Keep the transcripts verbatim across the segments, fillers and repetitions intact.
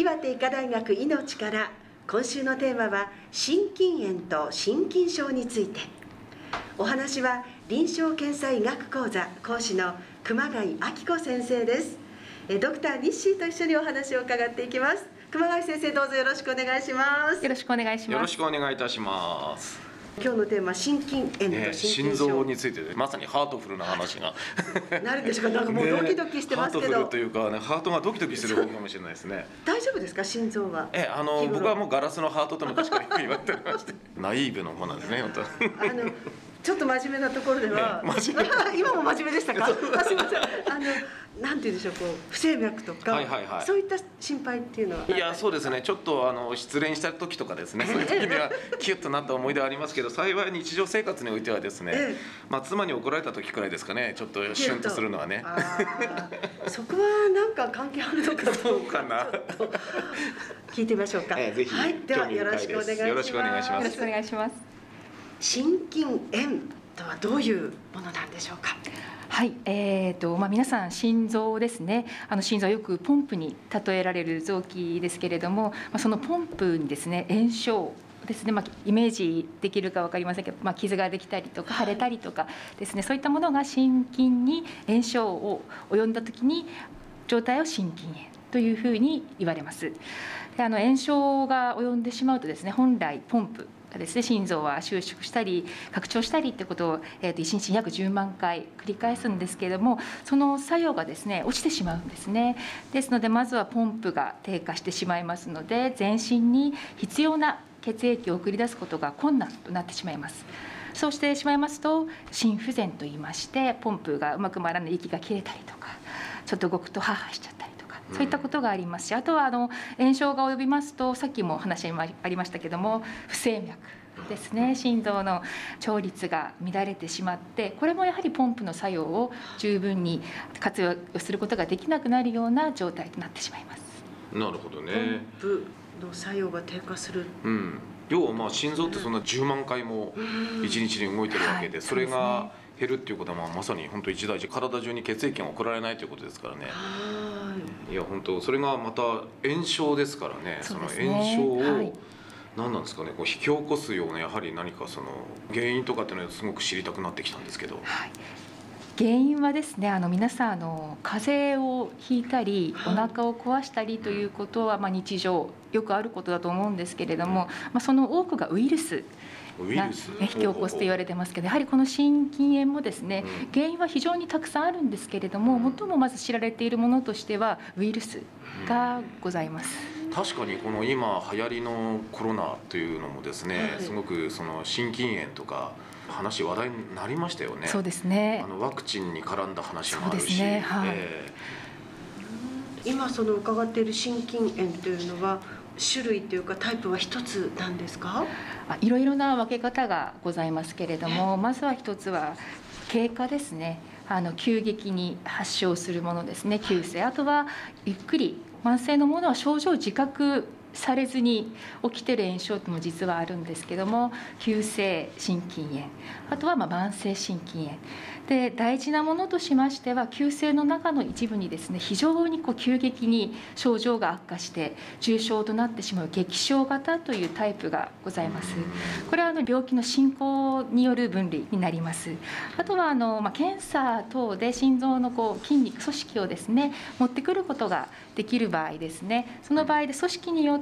岩手医科大学いのちから、今週のテーマは心筋炎と心筋症について。お話は臨床検査医学講座講師の熊谷明子先生です。ドクターニッシーと一緒にお話を伺っていきます。熊谷先生、どうぞよろしくお願いします。 よろしくお願いします。 よろしくお願いいたします。 今日のテーマ、心筋炎と心筋症、 ね、心臓についてでまさにハートフルな話がなるんでしょうか。なんかもうドキドキしてますけど、 ね、ハートフルというか、ね、ハートがドキドキする方かもしれないですね。 大丈夫ですか、心臓は。 えあの僕はもうガラスのハートと昔から言われてましてナイーブの方なんですね、本当。 あのちょっと真面目なところでは、 ね、真面目今も真面目でしたか。あ、すみません。あのなんて言うんでしょう、こう不整脈とか、 はいはいはい、 そういった心配っていうのは。 いや、そうですね。ちょっとあの失恋した時とかですね、そういう時にはキュッとなった思い出はありますけど、幸い日常生活においてはですね、ええ、まあ妻に怒られた時くらいですかね、ちょっとシュンとするのはね。 あそこはなんか関係あるのかそうかな。 聞いてみましょうか。 ええ、ぜひ。 はい、ではよろしくお願いします。 よろしくお願いします。 よろしくお願いします。 心筋炎とはどういうものなんでしょうか。 はい、えーとまあ、皆さん心臓ですね。あの心臓はよくポンプに例えられる臓器ですけれども、まあ、そのポンプにですね、炎症ですね、まあ、イメージできるか分かりませんけど、まあ、傷ができたりとか腫れたりとかですね、そういったものが心筋に炎症を及んだ時に状態を心筋炎というふうに言われます。で、あの炎症が及んでしまうとですね、本来ポンプですね、心臓は収縮したり拡張したりということを、えー、といちにちに約じゅうまんかい繰り返すんですけれども、その作用がですね落ちてしまうんですね。ですのでまずはポンプが低下してしまいますので、全身に必要な血液を送り出すことが困難となってしまいます。そうしてしまいますと心不全といいまして、ポンプがうまく回らない、息が切れたりとか、ちょっと動くとハーハーしちゃったりとか、そういったことがありますし、あとはあの炎症が及びますと、さっきも話ありましたけども、不整脈ですね、心臓の調律が乱れてしまって、これもやはりポンプの作用を十分に活用することができなくなるような状態となってしまいます。 なるほどね。 ポンプの作用が低下する、 うん、要はまあ心臓ってそんなじゅうまんかいもいちにちに動いてるわけで、それが減るっていうことはまあまさに本当一大事、体中に血液が送られないということですからね。いや本当それがまた炎症ですからね。その炎症を、はい、何なんですかね、こう引き起こすようなやはり何かその原因とかっていうのはすごく知りたくなってきたんですけど。 はい、原因はですね、あの皆さんあの風邪をひいたりお腹を壊したりということは、まあ、日常よくあることだと思うんですけれども、まあ、その多くがウイルスが引き起こすと言われてますけど、やはりこの心筋炎もですね、原因は非常にたくさんあるんですけれども、最もまず知られているものとしてはウイルスがございます。 確かにこの今流行りのコロナというのもですね、すごくその心筋炎とか話話題になりましたよね。 そうですね。 あのワクチンに絡んだ話もあるし、 そうですね、はい、 えー、今その伺っている心筋炎というのは種類というかタイプは一つなんですか？ あ、いろいろな分け方がございますけれども、まずは一つは経過ですね。あの急激に発症するものですね、急性。あとはゆっくり慢性のものは症状を自覚されずに起きている炎症も実はあるんですけども、急性心筋炎、あとはまあ慢性心筋炎で、大事なものとしましては、急性の中の一部にですね、非常にこう急激に症状が悪化して重症となってしまう激症型というタイプがございます。これはあの病気の進行による分類になります。あとはあの、まあ、検査等で心臓のこう筋肉組織をですね持ってくることができる場合ですね、その場合で組織によって、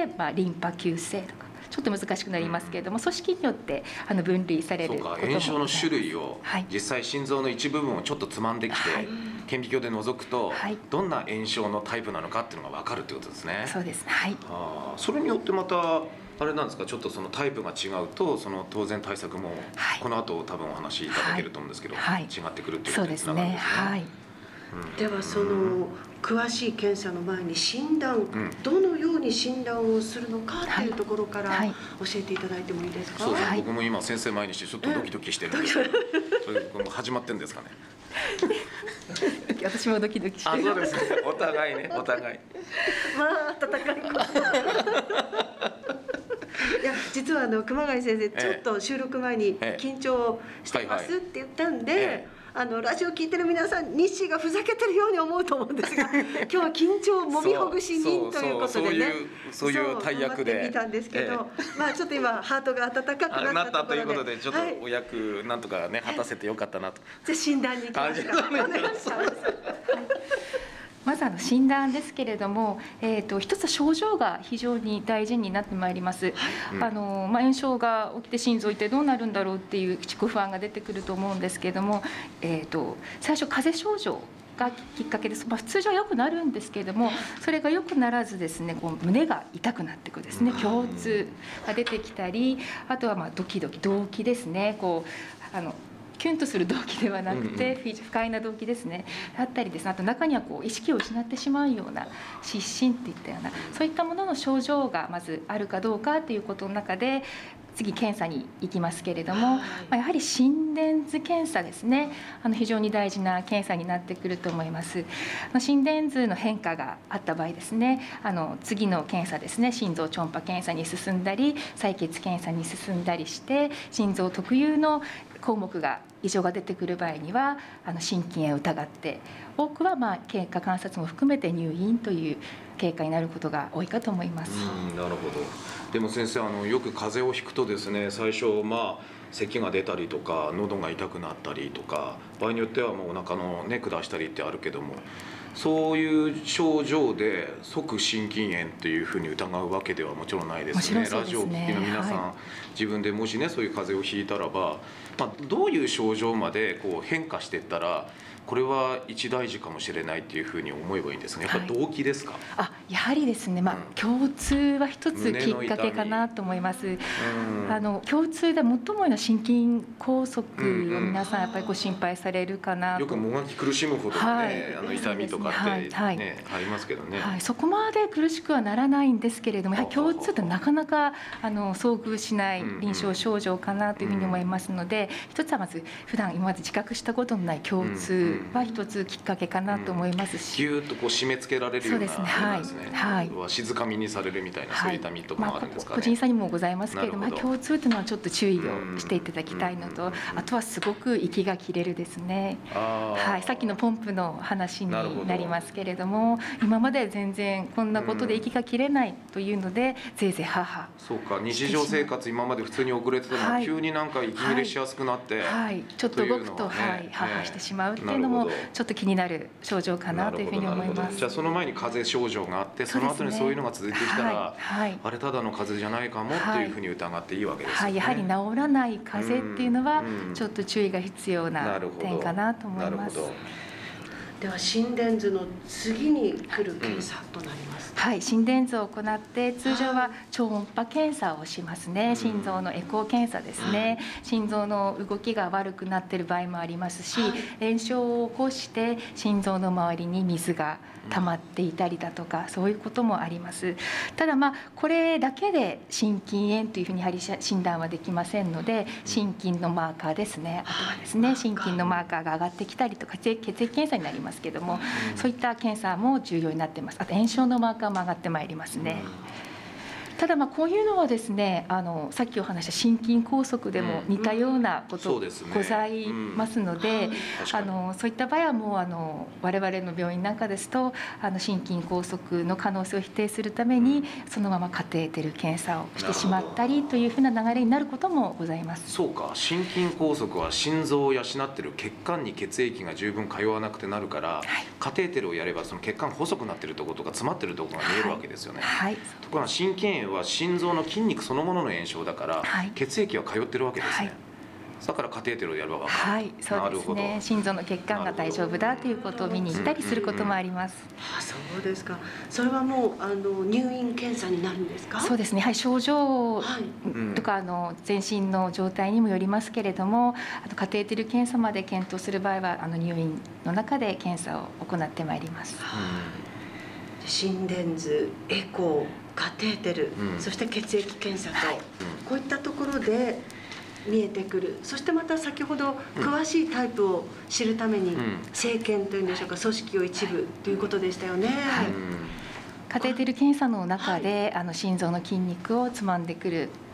まあ、リンパ球性とかちょっと難しくなりますけれども、組織によってあの分類されることも。 そうか、炎症の種類を、 はい、 実際心臓の一部分をちょっとつまんできて、はい、顕微鏡で覗くと、はい、どんな炎症のタイプなのかっていうのが分かるってことですね。 そうです、はい、 あ、それによってまたあれなんですか、ちょっとそのタイプが違うと、その当然対策も、はい、この後多分お話しいただけると思うんですけど、はい、違ってくるっていうことにつながるんですね。 はい、 うん、ではその詳しい検査の前に診断、うん、どのように診断をするのかっていうところから教えていただいてもいいですか？ そうです、 はい、 僕も今先生前にしてちょっとドキドキしてるんですけど、それもう始まってるんですかね。 私もドキドキしてる。 あ、そうですね、お互いね、お互い。 まあ温かいこといや、実はあの熊谷先生、ちょっと収録前に緊張してますって言ったんで、 あのラジオ聞いてる皆さん、日誌がふざけてるように思うと思うんですが今日は緊張もみほぐし人ということでね、 そういう大役で見たんですけど、ええ、まあちょっと今ハートが温かくなったところで、なったということで、 ちょっとお役なんとかね、はい、果たせてよかったなと。 じゃあ診断に行きますか。お願いします。 まずあの診断ですけれども、えー、と一つは症状が非常に大事になってまいります。うん、あのまあ、炎症が起きて心臓ってどうなるんだろうっていう自己不安が出てくると思うんですけれども、えー、と最初風邪症状がきっかけです。まあ、通常は良くなるんですけれども、それが良くならずですね、こう胸が痛くなってくるですね、胸痛が出てきたり、あとはまあドキドキ動悸ですね、こうあのキュンとする動機ではなくて、うんうん、不快な動機ですね、あったりですね、あと中にはこう意識を失ってしまうような失神っていったような、そういったものの症状がまずあるかどうかということの中で、次検査に行きますけれども、はい、まあ、やはり心電図検査ですね、あの非常に大事な検査になってくると思います。心電図の変化があった場合ですね、あの次の検査ですね、心臓超音波検査に進んだり採血検査に進んだりして、心臓特有の項目が異常が出てくる場合にはあの心筋炎を疑って、多くはまあ経過観察も含めて入院という経過になることが多いかと思います。 うん、なるほど。でも先生、あのよく風邪をひくとですね、最初まあ咳が出たりとか喉が痛くなったりとか、場合によってはもうお腹のね下したりってあるけども、そういう症状で即心筋炎というふうに疑うわけではもちろんないですね。 もちろんそうですね。 ラジオを聞きの皆さん、はい、自分でもしねそういう風邪をひいたらば、まあ、どういう症状までこう変化していったらこれは一大事かもしれないっていうふうに思えばいいんですね。やっぱ動機ですか？はい、 あ、やはりですね、まあ、うん、共通は一つきっかけかなと思います。あの共通で最も多いのは心筋梗塞を皆さんやっぱりご心配されるかなと。 よくもがき苦しむほどの、ね、はい、あの痛みとかって、ね、はいはい、ありますけどね、 はい、そこまで苦しくはならないんですけれども、やはり共通ってなかなかあの遭遇しない臨床症状かなというふうに思いますので、うんうん、一つはまず普段今まで自覚したことのない共通は一つきっかけかなと思いますし、 ぎゅーっとこう締め付けられるような、そうですね、はいはい、 静かみにされるみたいな、そういう痛みとかもあるんですかね。まあ、個人差にもございますけれども、共通というのはちょっと注意をしていただきたいのと、あとはすごく息が切れるですね。はい、さっきのポンプの話になりますけれども、今まで全然こんなことで息が切れないというので、ぜいぜいははそうか、日常生活今まで普通に遅れてたのが、はい、急になんか息切れしやすくなって、 はいはい、ちょっと動くと、ね、はい、ははしてしまうっていうのもちょっと気になる症状かなというふうに思います。 じゃあその前に風邪症状があって、その後にそういうのが続いてきたら、はいはい、あれただの風邪じゃないかもっていうふうに疑っていいわけですよね。はい、 やはり治らない風邪っていうのはちょっと注意が必要な点かなと思います。 では心電図の次に来る検査となります、 うん、はい、心電図を行って通常は超音波検査をしますね。心臓のエコー検査ですね。心臓の動きが悪くなっている場合もありますし、炎症を起こして心臓の周りに水が溜まっていたりだとか、そういうこともあります。ただまあこれだけで心筋炎というふうにやはり診断はできませんので、心筋のマーカーですね、あとはですね、心筋のマーカーが上がってきたりとか、血液検査になりますけども、そういった検査も重要になっています。あと炎症のマーカーも上がってまいりますね。ただまあこういうのはですね、あのさっきお話した心筋梗塞でも似たようなことございますので、うんうん、あのそういった場合はもうあの我々の病院なんかですと、あの心筋梗塞の可能性を否定するためにそのままカテーテル検査をしてしまったりというふうな流れになることもございます。 そうか、心筋梗塞は心臓を養っている血管に血液が十分通わなくてなるから、はい、カテーテルをやればその血管細くなっているところとか詰まっているところが見えるわけですよね。はいはい、ところが心筋炎は心臓の筋肉そのものの炎症だから、はい、血液は通ってるわけですね。はい、だからカテーテルをやるわけです。 はい、そうですね。心臓の血管が大丈夫だということを見に行ったりすることもあります。 あ、そうですか。それはもうあの入院検査になるんですか？ そうですね。はい、症状とか、はい、あの全身の状態にもよりますけれども、あとカテーテル検査まで検討する場合はあの入院の中で検査を行ってまいります。 うん、心電図、エコー、カテーテル、うん、そして血液検査と、はい、こういったところで見えてくる。そしてまた先ほど詳しいタイプを知るために、うん、生検というんでしょうか、組織を一部ということでしたよね。はい、 カテーテル検査の中で、はい、あの心臓の筋肉をつまんでくる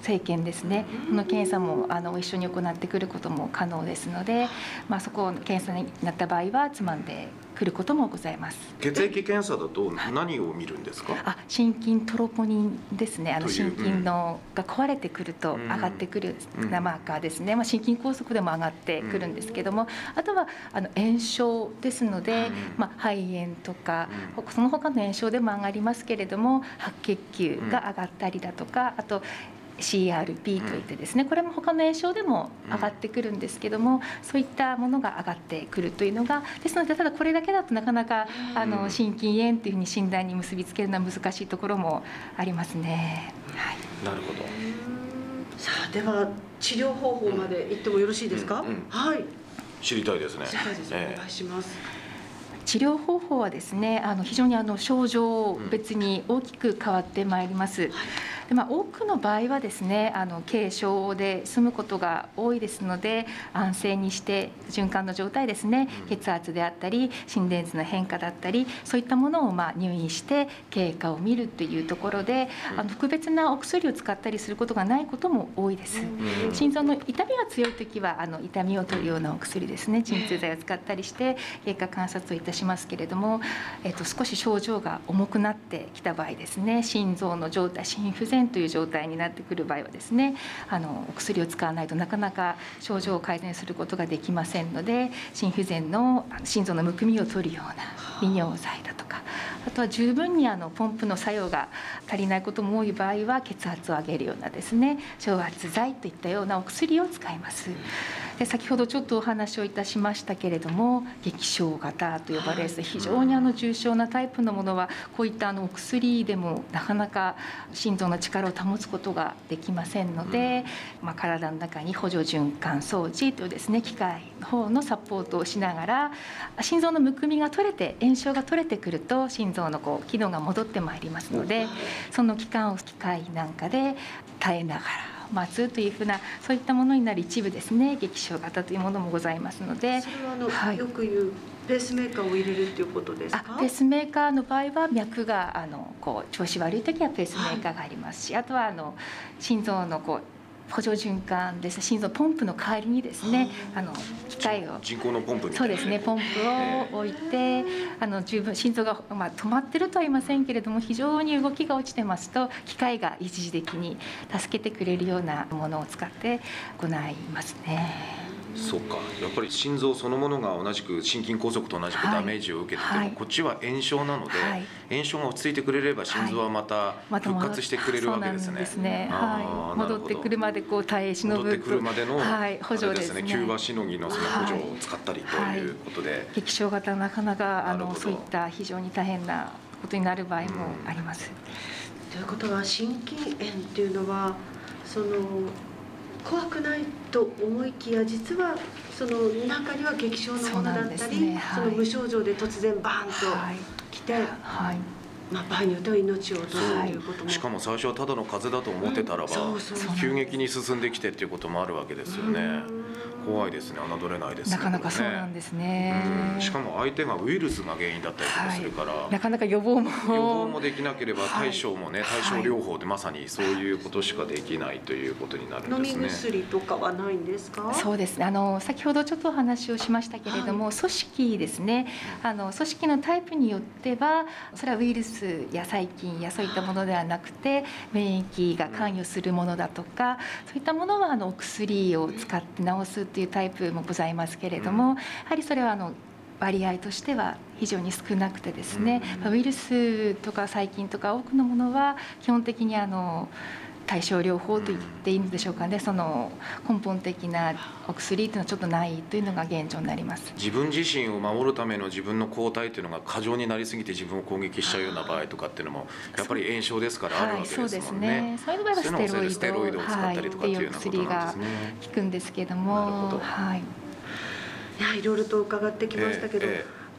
生検ですね、この検査もあの一緒に行ってくることも可能ですので、まあ、そこを検査になった場合はつまんでくることもございます。 血液検査だと何を見るんですか？ あ、心筋トロポニンですね。あの心筋のが壊れてくると上がってくるマーカーですね、まあ、心筋梗塞でも上がってくるんですけども、あとはあの炎症ですので、まあ、肺炎とかその他の炎症でも上がりますけれども、白血球が上がったりだとか、あとシーアールピー といってですね、これも他の炎症でも上がってくるんですけども、そういったものが上がってくるというのがですので、ただこれだけだとなかなかあの心筋炎というふうに診断に結びつけるのは難しいところもありますね。はい、 なるほど。 さあ、では治療方法まで言ってもよろしいですか？うんうん、はい、 知りたいですね。 知りたいです、えー、お願いします。 治療方法はですね、あの非常にあの症状別に大きく変わってまいります。うん、でまあ、多くの場合はですね、あの軽症で済むことが多いですので、安静にして循環の状態ですね、血圧であったり心電図の変化だったり、そういったものをまあ入院して経過を見るというところで、あの特別なお薬を使ったりすることがないことも多いです。心臓の痛みが強いときはあの痛みを取るようなお薬ですね、鎮痛剤を使ったりして経過観察をいたしますけれども、えっと、少し症状が重くなってきた場合ですね、心臓の状態、心不全という状態になってくる場合はですね、あのお薬を使わないとなかなか症状を改善することができませんので、心不全の心臓のむくみを取るような利尿剤だとか、あとは十分にあのポンプの作用が足りないことも多い場合は血圧を上げるようなですね、昇圧剤といったようなお薬を使います。で先ほどちょっとお話をいたしましたけれども、激症型と呼ばれる非常にあの重症なタイプのものはこういったあのお薬でもなかなか心臓の力を保つことができませんので、まあ、体の中に補助循環装置というですね、機械の方のサポートをしながら、心臓のむくみが取れて炎症が取れてくると心臓のこう機能が戻ってまいりますので、その期間を機械なんかで耐えながら待つというふうな、そういったものになる一部ですね、激症型というものもございますので、 それはあの、はい、よく言うペースメーカーを入れるということですか？ あ、ペースメーカーの場合は脈があのこう調子悪い時はペースメーカーがありますし、はい、あとはあの心臓のこう補助循環です、心臓ポンプの代わりにですね、あの機械を人工のポンプみたいな、 そうですね、ポンプを置いて、あの十分心臓が、まあ、止まってるとは言いませんけれども、非常に動きが落ちてますと機械が一時的に助けてくれるようなものを使って行いますね。 そうか、やっぱり心臓そのものが同じく心筋梗塞と同じくダメージを受けてても、はい、こっちは炎症なので、はい、炎症が落ち着いてくれれば心臓はまた復活してくれるわけですね。 そうなんですね、はい、戻ってくるまでこう耐え忍ぶ、 戻ってくるまでの、 はい、補助ですね、 急場しのぎのその補助を使ったりということで、はいはい、 激症型なかなかあのそういった非常に大変なことになる場合もあります。 うん、ということは心筋炎っていうのはその怖くないと思いきや、実はその中には激症のものだったり、 そ,、ね、はい、その無症状で突然バーンと来て、はいはい、まあ、場合によっては命を落とすということも、 しかも最初はただの風邪だと思ってたらば、うん、そうそう、急激に進んできてっていうこともあるわけですよね。怖いですね、侮れないですね。 なかなかそうなんですね。 うん、しかも相手がウイルスが原因だったりとかするから、はい、 なかなか予防も予防もできなければ対処もね、はい、対症療法でまさにそういうことしかできないということになるんですね。 飲み薬とかはないんですか？ そうですね、あの先ほどちょっとお話をしましたけれども、はい、組織ですね、あの組織のタイプによってはそれはウイルスや細菌やそういったものではなくて免疫が関与するものだとか、そういったものはあのお薬を使って治すっていうタイプもございますけれども、やはりそれはあの割合としては非常に少なくてですね、ウイルスとか細菌とか多くのものは基本的にあの対症療法と言っていいんでしょうかね、その根本的なお薬というのはちょっとないというのが現状になります。 自分自身を守るための自分の抗体というのが過剰になりすぎて自分を攻撃しちゃうような場合とかっていうのもやっぱり炎症ですからあるわけですもんね。はい、そうですね。 そういう場合はステロイド、 ステロイドを使ったりとかっていうようなことなんですね。 はい、効くんですけども、 なるほど。 はい。 いや、いろいろと伺ってきましたけど、えええ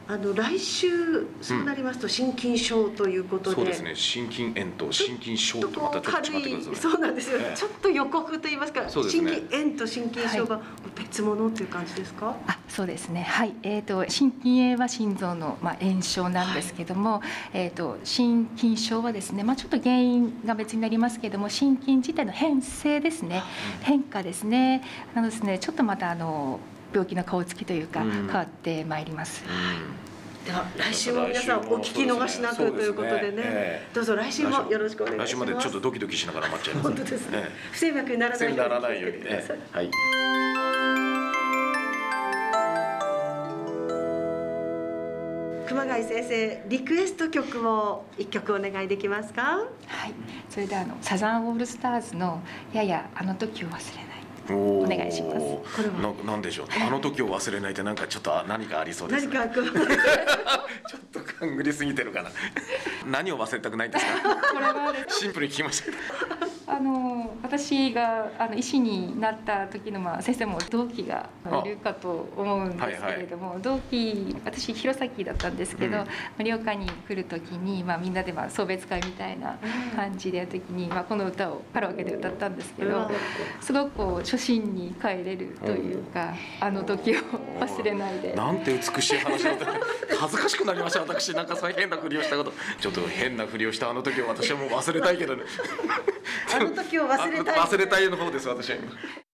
あの来週そうなりますと心筋症ということで、 そうですね、心筋炎と心筋症とまたちょっと違ってくるんですよね。 そうなんですよ、 ええ、 ちょっと予告といいますか、 そうですね、 心筋炎と心筋症が別物っていう感じですか？ あ、そうですね、はい、えー、と心筋炎は心臓の、まあ、炎症なんですけども、はい、えー、と心筋症はですね、まあ、ちょっと原因が別になりますけども、心筋自体の変性ですね、変化ですね、あのですね、ちょっとまたあの病気の顔つきというか、うん、変わってまいります。 では来週も皆さんお聞き逃しなくということでね、えー、どうぞ来週もよろしくお願いします。 来週までちょっとドキドキしながら待っちゃいます、ね、 本当ですね、えー、不整脈にならないようにならないようにね、はい。 熊谷先生、リクエスト曲を一曲お願いできますか？ はい、それではあのサザンオールスターズのややあの時を忘れない、お願いします。これは な, なんでしょう、あの時を忘れないってなんかちょっと何かありそうですね。 何かちょっと勘ぐりすぎてるかな。何を忘れたくないんですか？ これはシンプルに聞きました。 あの私があの医師になった時の、まあ、先生も同期がいるかと思うんですけれども、はいはい、同期私弘前だったんですけど、盛、うん、岡に来る時に、まあ、みんなでまあ送別会みたいな感じでやる時に、まあ、この歌をカラオケで歌ったんですけど、すごくこう初心に帰れるというか、あの時を忘れないで。 なんて美しい話だった恥ずかしくなりました。私なんかそういう変なふりをしたこと、ちょっと変なふりをしたあの時を私はもう忘れたいけどね。 あの時を忘れたい。 忘れたいの方です私は今。